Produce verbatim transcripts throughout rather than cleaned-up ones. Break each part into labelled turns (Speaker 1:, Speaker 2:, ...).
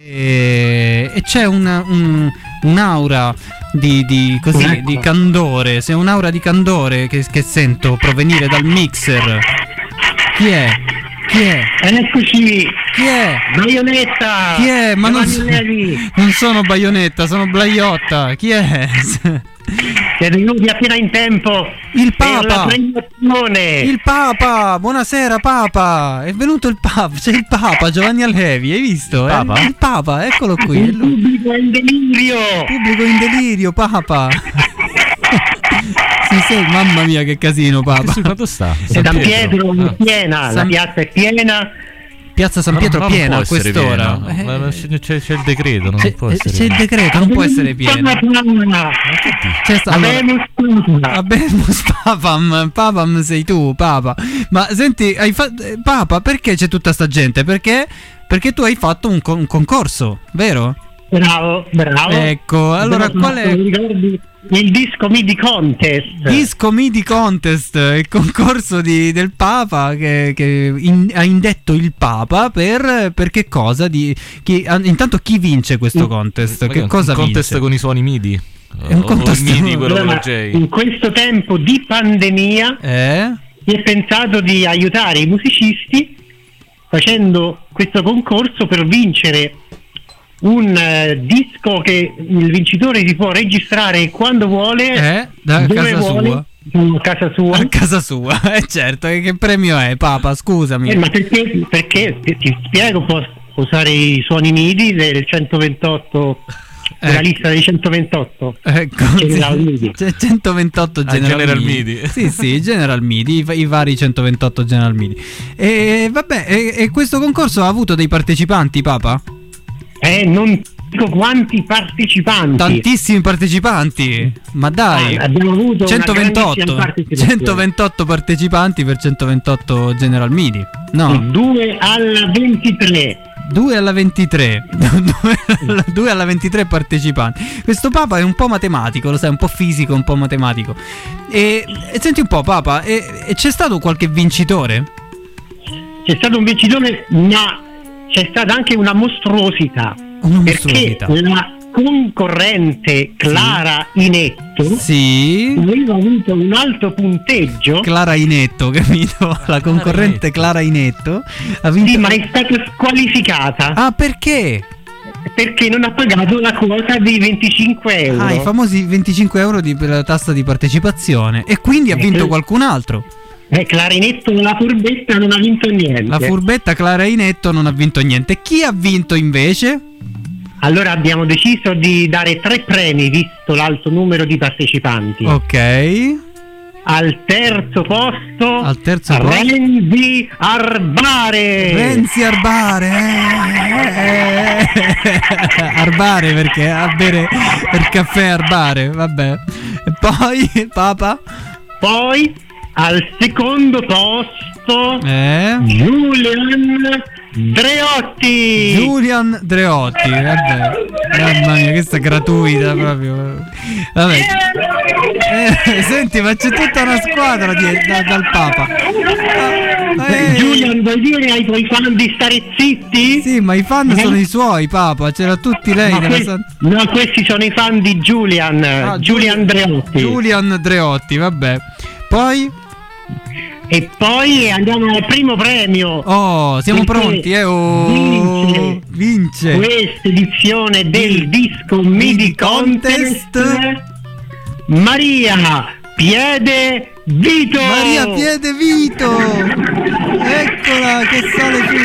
Speaker 1: E, e c'è una, un, un'aura di, di, così, ecco. di candore. Se un'aura di candore che, che sento provenire dal mixer. Chi è? Chi è?
Speaker 2: Eccoci!
Speaker 1: Chi è?
Speaker 2: Baionetta!
Speaker 1: Chi è? Ma non, so, non sono Baionetta, sono Blaiotta. Chi è?
Speaker 2: Siete venuti appena in tempo.
Speaker 1: Il Papa!
Speaker 2: La
Speaker 1: il Papa! Buonasera Papa! È venuto il Papa, c'è il Papa Giovanni Allevi, hai visto?
Speaker 2: Papa?
Speaker 1: Eh? Il Papa, eccolo qui.
Speaker 2: Il pubblico in delirio!
Speaker 1: Pubblico in delirio, Papa! Sì, sì, mamma mia che casino, Papa.
Speaker 3: Dove sta?
Speaker 2: San, San Pietro è piena,
Speaker 1: San...
Speaker 2: la piazza è piena.
Speaker 1: Piazza San Pietro
Speaker 3: no,
Speaker 1: piena a quest'ora.
Speaker 3: Eh, c'è, c'è il decreto, non
Speaker 1: c'è,
Speaker 3: può essere.
Speaker 1: C'è il decreto, non può essere piena. C'è sta... allora, Abemus Papam, Papam sei tu, Papa. Ma senti, hai fatto Papa, perché c'è tutta sta gente? Perché? Perché tu hai fatto un, con- un concorso, vero?
Speaker 2: Bravo, bravo.
Speaker 1: Ecco, allora qual è?
Speaker 2: Il Disco MIDI Contest.
Speaker 1: Disco MIDI Contest, il concorso di, del Papa che, che in, ha indetto il Papa per, per che cosa? Di, chi, intanto chi vince questo contest?
Speaker 3: Ma
Speaker 1: che
Speaker 3: un
Speaker 1: cosa
Speaker 3: contest
Speaker 1: vince?
Speaker 3: con i suoni MIDI?
Speaker 1: È un contest
Speaker 3: o il MIDI, quello
Speaker 2: allora,
Speaker 3: con J.
Speaker 2: in questo tempo di pandemia
Speaker 1: eh?
Speaker 2: si è pensato di aiutare i musicisti facendo questo concorso per vincere un uh, disco che il vincitore si può registrare quando vuole,
Speaker 1: eh? Da
Speaker 2: dove
Speaker 1: casa
Speaker 2: vuole,
Speaker 1: sua.
Speaker 2: a casa sua.
Speaker 1: A casa sua, eh certo, che premio è, Papa, scusami.
Speaker 2: Eh, ma perché, perché ti, ti spiego, può usare i suoni MIDI del centoventotto,
Speaker 1: eh.
Speaker 2: la lista dei centoventotto.
Speaker 1: Ecco,
Speaker 2: General MIDI.
Speaker 1: C'è centoventotto
Speaker 3: ah,
Speaker 1: General,
Speaker 3: General
Speaker 1: MIDI.
Speaker 3: MIDI.
Speaker 1: Sì, sì, General MIDI, i, i vari centoventotto General MIDI. E vabbè, e, e questo concorso ha avuto dei partecipanti, Papa?
Speaker 2: Eh, non dico quanti partecipanti.
Speaker 1: Tantissimi partecipanti. Ma dai,
Speaker 2: ah, abbiamo avuto
Speaker 1: centoventotto centoventotto partecipanti per centoventotto General MIDI. No,
Speaker 2: due alla ventitré.
Speaker 1: due alla ventitré. due alla ventitré partecipanti. Questo Papa è un po' matematico, lo sai, un po' fisico, un po' matematico. E, e senti un po', Papa, e, e c'è stato qualche vincitore?
Speaker 2: C'è stato un vincitore, ma c'è stata anche una mostruosità,
Speaker 1: una mostruosità.
Speaker 2: Perché la concorrente Clara sì. Inetto
Speaker 1: sì.
Speaker 2: aveva avuto un alto punteggio.
Speaker 1: Clara Inetto, capito? La concorrente Clara Inetto ha vinto.
Speaker 2: Sì, ma è stata squalificata.
Speaker 1: Ah, perché?
Speaker 2: Perché non ha pagato la quota dei venticinque euro.
Speaker 1: Ah, i famosi venticinque euro di, per la tassa di partecipazione. E quindi ha vinto qualcun altro.
Speaker 2: Eh, Clarinetto, la furbetta non ha vinto niente.
Speaker 1: La furbetta Clara Inetto non ha vinto niente. Chi ha vinto invece?
Speaker 2: Allora abbiamo deciso di dare tre premi visto l'alto numero di partecipanti.
Speaker 1: Ok.
Speaker 2: Al terzo posto,
Speaker 1: Al terzo
Speaker 2: Renzi Arbare.
Speaker 1: Renzi Arbare. Eh, eh. Arbare perché a bere il caffè Arbare, vabbè. E poi Papa?
Speaker 2: Poi al secondo posto
Speaker 1: eh?
Speaker 2: Julian Dreotti.
Speaker 1: Julian Dreotti, vabbè. Mamma mia, questa è gratuita proprio. Vabbè. Eh, senti, ma c'è tutta una squadra di, da, dal Papa.
Speaker 2: Eh, Julian, vuoi dire ai tuoi fan di stare zitti?
Speaker 1: Sì, ma i fan eh? sono i suoi, Papa. C'era tutti lei.
Speaker 2: No, que- san...
Speaker 1: no
Speaker 2: questi sono i fan di Julian. Ah, Julian Dreotti.
Speaker 1: Julian Dreotti, vabbè. Poi?
Speaker 2: E poi andiamo al primo premio.
Speaker 1: Oh, siamo pronti, eh? Oh,
Speaker 2: vince,
Speaker 1: vince
Speaker 2: questa edizione del Disco MIDI Contest, Contest Maria Piede Vito.
Speaker 1: Maria Piede Vito. Eccola che sale qui.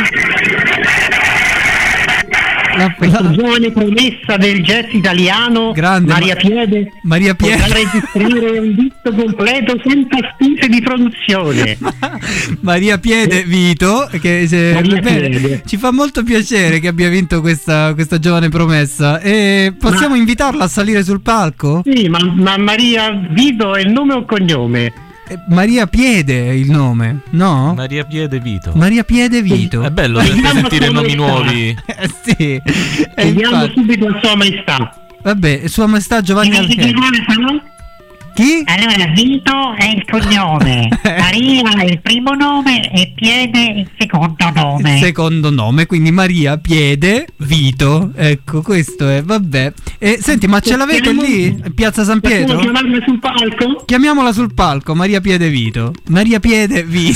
Speaker 1: La,
Speaker 2: Questa la... giovane promessa del jazz italiano, grande, Maria ma... Piede,
Speaker 1: Maria Piede
Speaker 2: potrà registrare un disco completo senza spese di produzione.
Speaker 1: Maria Piede Vito, che se...
Speaker 2: Maria
Speaker 1: bene,
Speaker 2: Piede.
Speaker 1: Ci fa molto piacere che abbia vinto questa, questa giovane promessa. E possiamo ma... invitarla a salire sul palco?
Speaker 2: Sì, ma, ma Maria Vito è il nome o cognome?
Speaker 1: Maria Piede è il nome, no?
Speaker 3: Maria Piede Vito.
Speaker 1: Maria Piede Vito.
Speaker 3: È bello sentire nomi nuovi.
Speaker 1: Eh, sì.
Speaker 2: Vediamo subito a Sua Maestà.
Speaker 1: Vabbè, Sua Maestà Giovanni Allevi. Chi?
Speaker 4: Allora, Vito è il cognome, Maria è il primo nome e Piede il secondo nome.
Speaker 1: Il secondo nome, quindi Maria, Piede, Vito. Ecco, questo è, vabbè. E senti, ma ce l'avete lì? Piazza San Pietro?
Speaker 2: Possiamo chiamarla sul palco?
Speaker 1: Chiamiamola sul palco, Maria Piede Vito. Maria Piede Vito.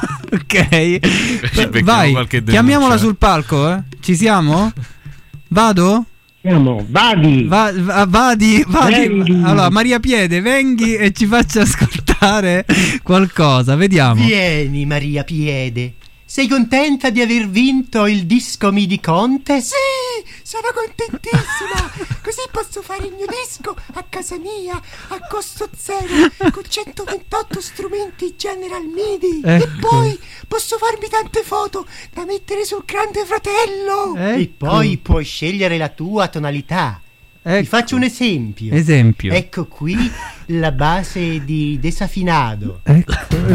Speaker 1: Ok. Vai, chiamiamola sul palco, eh? Ci siamo? Vado?
Speaker 2: Siamo, vadi.
Speaker 1: Va, va, vadi, vadi.
Speaker 2: Venghi.
Speaker 1: Allora, Maria Piede, venghi e ci faccia ascoltare qualcosa, vediamo.
Speaker 5: Vieni, Maria Piede. Sei contenta di aver vinto il Disco Midi Contest?
Speaker 6: Sì, sono contentissima. Così posso fare il mio disco a casa mia a costo zero con centoventotto strumenti General Midi.
Speaker 1: Ecco.
Speaker 6: E poi posso farmi tante foto da mettere sul Grande Fratello.
Speaker 1: Ecco.
Speaker 5: E poi puoi scegliere la tua tonalità.
Speaker 1: Ecco.
Speaker 5: Ti faccio un esempio.
Speaker 1: Esempio.
Speaker 5: Ecco qui la base di desafinado.
Speaker 1: Ecco.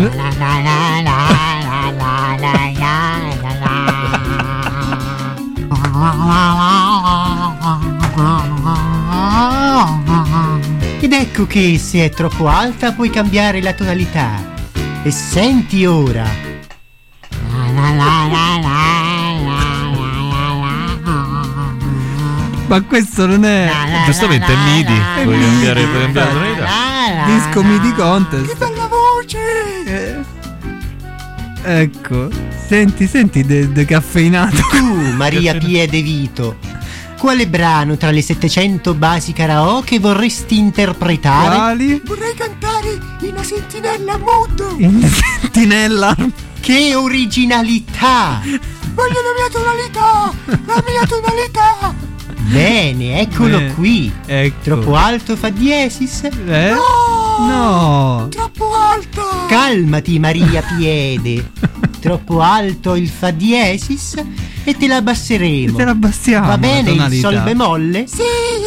Speaker 5: Ed ecco che se è troppo alta puoi cambiare la tonalità. E senti ora.
Speaker 1: Ma questo non è
Speaker 3: Giustamente è MIDI, puoi cambiare, puoi cambiare la tonalità.
Speaker 1: Disco Midi Contest.
Speaker 6: Che bella voce.
Speaker 1: Eh, ecco, senti, senti de- decaffeinato.
Speaker 5: Tu, Maria Piede Vito, quale brano tra le settecento basi karaoke vorresti interpretare?
Speaker 1: Quali?
Speaker 6: Vorrei cantare Una sentinella muto.
Speaker 1: In sentinella.
Speaker 5: Che originalità!
Speaker 6: Voglio la mia tonalità. La mia tonalità.
Speaker 5: Bene, eccolo
Speaker 1: Eh,
Speaker 5: qui.
Speaker 1: ecco.
Speaker 5: Troppo alto fa diesis?
Speaker 1: Eh?
Speaker 6: No.
Speaker 1: No.
Speaker 6: Troppo alto.
Speaker 5: Calmati, Maria Piede. Troppo alto il fa diesis e te la abbasseremo.
Speaker 1: Te la abbassiamo.
Speaker 5: Va bene
Speaker 1: la
Speaker 5: il
Speaker 1: tonalità.
Speaker 5: sol bemolle?
Speaker 6: Sì.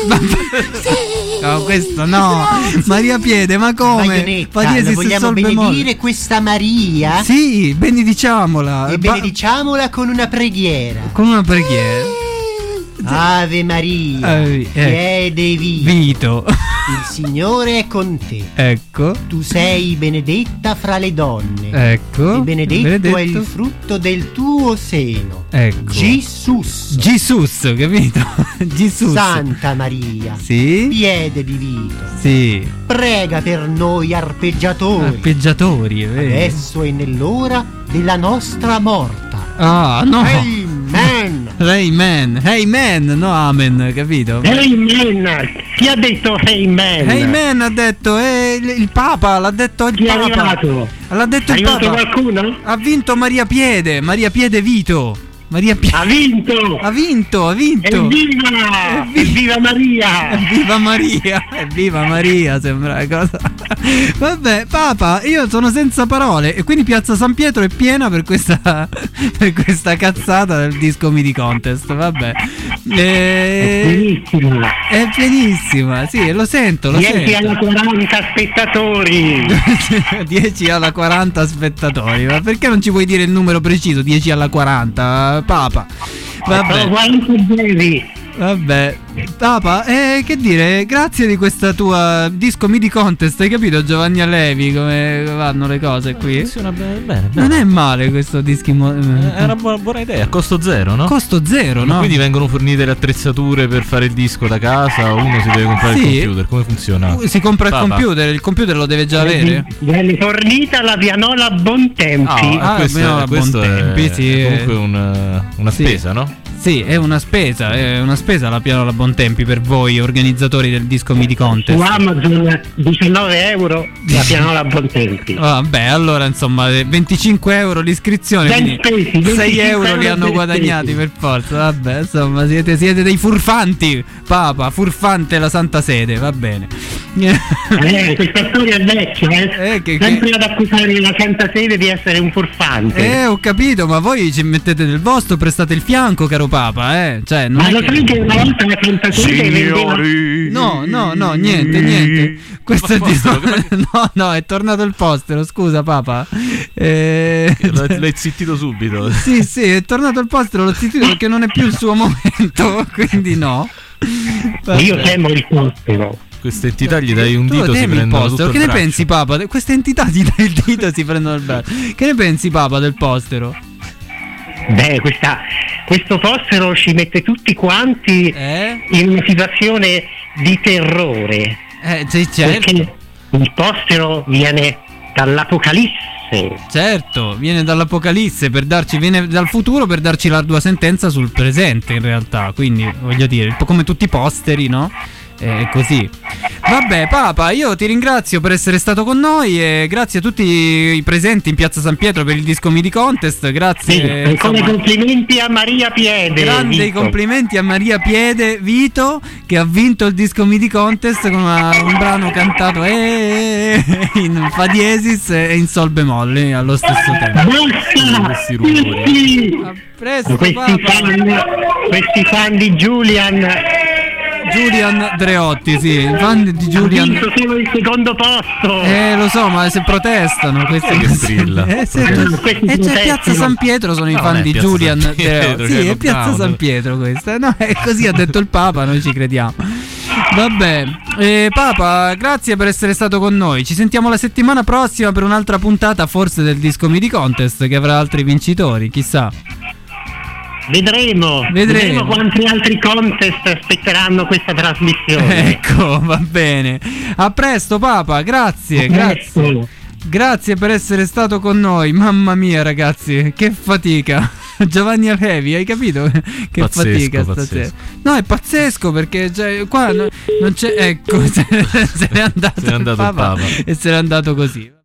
Speaker 6: Sì.
Speaker 1: No, questo no.
Speaker 6: Grazie.
Speaker 1: Maria Piede, ma come?
Speaker 5: Baionetta,
Speaker 1: Fa diesis
Speaker 5: la
Speaker 1: e
Speaker 5: vogliamo
Speaker 1: sol bemolle.
Speaker 5: benedire questa Maria?
Speaker 1: Sì, benediciamola.
Speaker 5: E
Speaker 1: Ba-
Speaker 5: benediciamola con una preghiera.
Speaker 1: con una preghiera.
Speaker 5: Ave Maria,
Speaker 1: Eh, eh.
Speaker 5: Piede Vito,
Speaker 1: Vito.
Speaker 5: il Signore è con te.
Speaker 1: Ecco.
Speaker 5: Tu sei benedetta fra le donne.
Speaker 1: Ecco.
Speaker 5: E benedetto,
Speaker 1: benedetto
Speaker 5: è il frutto del tuo seno.
Speaker 1: Ecco.
Speaker 5: Gesù.
Speaker 1: Gesù, capito? Gesù.
Speaker 5: Santa Maria,
Speaker 1: Sì.
Speaker 5: Piede di Vito,
Speaker 1: Sì.
Speaker 5: prega per noi arpeggiatori,
Speaker 1: Arpeggiatori, è vero.
Speaker 5: adesso e nell'ora della nostra morta.
Speaker 1: Ah, no.
Speaker 5: Amen.
Speaker 1: Hey man, hey man, no amen, capito?
Speaker 2: Hey man, chi ha detto hey man?
Speaker 1: Hey man ha detto, eh, il, il Papa, l'ha detto il
Speaker 2: Chi è
Speaker 1: Papa.
Speaker 2: arrivato?
Speaker 1: L'ha detto
Speaker 2: È
Speaker 1: il
Speaker 2: arrivato
Speaker 1: Papa.
Speaker 2: qualcuno?
Speaker 1: Ha vinto Maria Piede, Maria Piede Vito. Maria Piede.
Speaker 2: Ha vinto!
Speaker 1: Ha vinto, ha vinto.
Speaker 2: Evviva! Evviva Maria!
Speaker 1: Evviva Maria! Evviva Maria, sembra una cosa. Vabbè, Papa, io sono senza parole. E quindi Piazza San Pietro è piena per questa per questa cazzata del Disco Midi Contest. Vabbè. E...
Speaker 2: Benissimo!
Speaker 1: È pienissima, sì, lo sento, lo
Speaker 2: dieci
Speaker 1: sento.
Speaker 2: alla quaranta spettatori!
Speaker 1: dieci alla quaranta spettatori. Ma perché non ci puoi dire il numero preciso? dieci alla quaranta, Papa. Vabbè.
Speaker 2: Sono quaranta zeri!
Speaker 1: Vabbè, Papa, eh, che dire, grazie di questa tua Disco Midi Contest, hai capito Giovanni Alevi come vanno le cose qui?
Speaker 3: Funziona bene, bene,
Speaker 1: Non
Speaker 3: bene.
Speaker 1: è male questo dischi mo-
Speaker 3: È una buona, buona idea, a costo zero, no?
Speaker 1: costo zero,
Speaker 3: Ma
Speaker 1: no?
Speaker 3: quindi vengono fornite le attrezzature per fare il disco da casa o uno si deve comprare
Speaker 1: Sì.
Speaker 3: il computer? Come funziona?
Speaker 1: Si compra il
Speaker 3: Papa.
Speaker 1: computer, il computer lo deve già avere.
Speaker 2: Viene fornita la pianola Bontempi!
Speaker 1: Ah,
Speaker 3: questo,
Speaker 1: almeno
Speaker 3: è,
Speaker 1: a
Speaker 3: questo
Speaker 1: buon
Speaker 3: è
Speaker 1: tempi, sì.
Speaker 3: comunque un, una
Speaker 1: Sì.
Speaker 3: spesa, no?
Speaker 1: Sì, è una spesa, è una spesa la pianola Bontempi per voi organizzatori del Disco Midi Contest.
Speaker 2: Su Amazon diciannove euro la pianola Bontempi.
Speaker 1: Vabbè, allora insomma venticinque euro l'iscrizione,
Speaker 2: Ben
Speaker 1: quindi
Speaker 2: spesi,
Speaker 1: sei
Speaker 2: venticinque
Speaker 1: euro li
Speaker 2: euro
Speaker 1: hanno
Speaker 2: ben
Speaker 1: guadagnati
Speaker 2: spesi.
Speaker 1: per forza. Vabbè, insomma siete, siete dei furfanti, Papa, furfante la Santa Sede, va bene.
Speaker 2: Eh, questa storia è vecchia, eh?
Speaker 1: Eh, che-
Speaker 2: Sempre
Speaker 1: che-
Speaker 2: ad accusare la Santa Sede di essere un furfante.
Speaker 1: Eh, ho capito, ma voi ci mettete del vostro, prestate il fianco, caro Papa, eh? Cioè, non
Speaker 2: Ma
Speaker 1: è
Speaker 2: lo
Speaker 1: che-
Speaker 2: sai che una volta la Santa Sede vendeva...
Speaker 1: No, no, no, niente, niente. Questo è
Speaker 3: Ma
Speaker 1: di...
Speaker 3: postero, che-
Speaker 1: No, no, è tornato il postero, scusa Papa. Eh...
Speaker 3: L'hai l'hai zittito subito.
Speaker 1: Sì, sì, è tornato il postero, l'ho zittito perché non è più il suo momento, quindi no.
Speaker 2: Io
Speaker 1: Vabbè.
Speaker 2: temo il postero.
Speaker 3: Queste entità gli dai un
Speaker 1: tu
Speaker 3: dito, si prendono
Speaker 1: il
Speaker 3: tutto il
Speaker 1: Che ne
Speaker 3: braccio.
Speaker 1: pensi, Papa? Queste entità ti dai il dito, si prendono il braccio. Che ne pensi, Papa, del postero?
Speaker 2: Beh, questa, questo postero ci mette tutti quanti
Speaker 1: Eh?
Speaker 2: in una situazione di terrore.
Speaker 1: Eh, sì, certo.
Speaker 2: Perché il postero viene dall'Apocalisse.
Speaker 1: Certo, viene dall'Apocalisse per darci, viene dal futuro per darci l'ardua sentenza sul presente, in realtà. Quindi, voglio dire, un po' come tutti i posteri, no? È così. Vabbè, Papa, io ti ringrazio per essere stato con noi e grazie a tutti i presenti in Piazza San Pietro per il Disco Midi Contest. Grazie.
Speaker 2: Sì,
Speaker 1: insomma,
Speaker 2: come complimenti a Maria Piede.
Speaker 1: grandi
Speaker 2: Vito.
Speaker 1: complimenti a Maria Piede Vito, che ha vinto il Disco Midi Contest con una- un brano cantato eh, in fa diesis e in sol bemolle allo stesso tempo.
Speaker 2: Basta!
Speaker 3: Questi rumori.
Speaker 2: Sì.
Speaker 1: A presto,
Speaker 2: Questi
Speaker 1: Papa.
Speaker 2: fan, questi fan di Julian
Speaker 1: Julian Dreotti, sì, il fan di
Speaker 2: hanno
Speaker 1: Julian.
Speaker 2: vinto solo il secondo posto.
Speaker 1: Eh, lo so, ma se protestano questi
Speaker 3: Che strilla.
Speaker 1: Eh, se-
Speaker 2: Questi
Speaker 1: e c'è
Speaker 2: protestano.
Speaker 1: Piazza San Pietro, sono i
Speaker 3: No,
Speaker 1: fan
Speaker 3: non è
Speaker 1: di
Speaker 3: Piazza
Speaker 1: Julian
Speaker 3: San Pietro,
Speaker 1: Dreotti.
Speaker 3: cioè,
Speaker 1: Sì, è Piazza
Speaker 3: lockdown.
Speaker 1: San Pietro questa. No, è così ha detto il Papa, noi ci crediamo. Vabbè, eh, Papa, grazie per essere stato con noi. Ci sentiamo la settimana prossima per un'altra puntata, forse del Disco Midi Contest, che avrà altri vincitori, chissà.
Speaker 2: Vedremo,
Speaker 1: Vedremo.
Speaker 2: vedremo quanti altri contest aspetteranno questa trasmissione.
Speaker 1: Ecco, va bene. A presto, Papa, grazie, grazie.
Speaker 2: Ecco.
Speaker 1: Grazie per essere stato con noi. Mamma mia, ragazzi, che fatica. Giovanni Avevi, hai capito? Che
Speaker 3: Pazzesco,
Speaker 1: fatica stasera.
Speaker 3: pazzesco.
Speaker 1: No, è pazzesco perché cioè, qua no- non c'è. Ecco, se, se n'è andato,
Speaker 3: Se n'è andato il
Speaker 1: Papa
Speaker 3: Papa.
Speaker 1: e se n'è andato così.